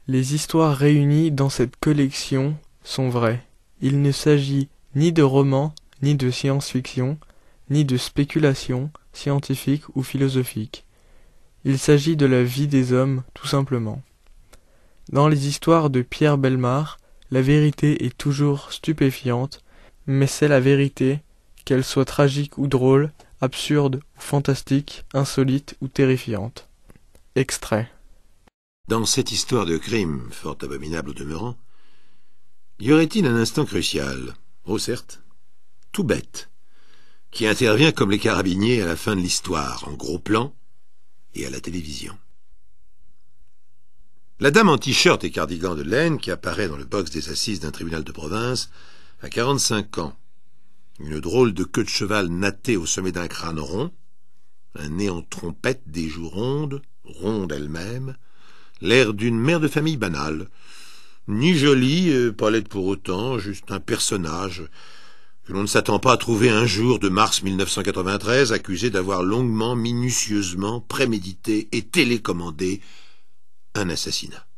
Les histoires réunies dans cette collection sont vraies. Il ne s'agit ni de romans, ni de science-fiction, ni de spéculation scientifique ou philosophique. Il s'agit de la vie des hommes, tout simplement. Dans les histoires de Pierre Bellemare, la vérité est toujours stupéfiante, mais c'est la vérité, qu'elle soit tragique ou drôle, absurde ou fantastique, insolite ou terrifiante. Extrait. Dans cette histoire de crime, fort abominable au demeurant, y aurait-il un instant crucial, oh certes, tout bête, qui intervient comme les carabiniers à la fin de l'histoire, en gros plan et à la télévision. La dame en t-shirt et cardigan de laine qui apparaît dans le box des assises d'un tribunal de province a 45 ans, une drôle de queue de cheval nattée au sommet d'un crâne rond, un nez en trompette, des joues rondes, rondes elles-mêmes, l'air d'une mère de famille banale, ni jolie, pas laide pour autant, juste un personnage que l'on ne s'attend pas à trouver un jour de mars 1993 accusé d'avoir longuement, minutieusement prémédité et télécommandé un assassinat.